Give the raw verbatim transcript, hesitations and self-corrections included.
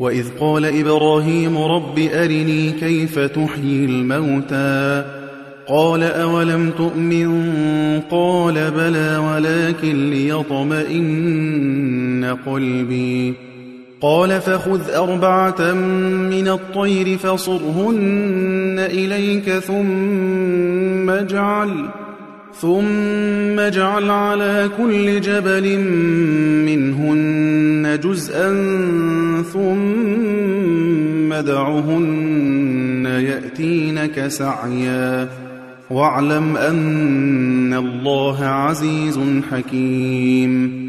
وإذ قال إبراهيم رب أرني كيف تحيي الموتى قال أولم تؤمن قال بلى ولكن ليطمئن قلبي قال فخذ أربعة من الطير فصرهن إليك ثم اجعل ثم اجعل على كل جبل منهن جزءا ثم ادعهن يأتينك سعيا واعلم أن الله عزيز حكيم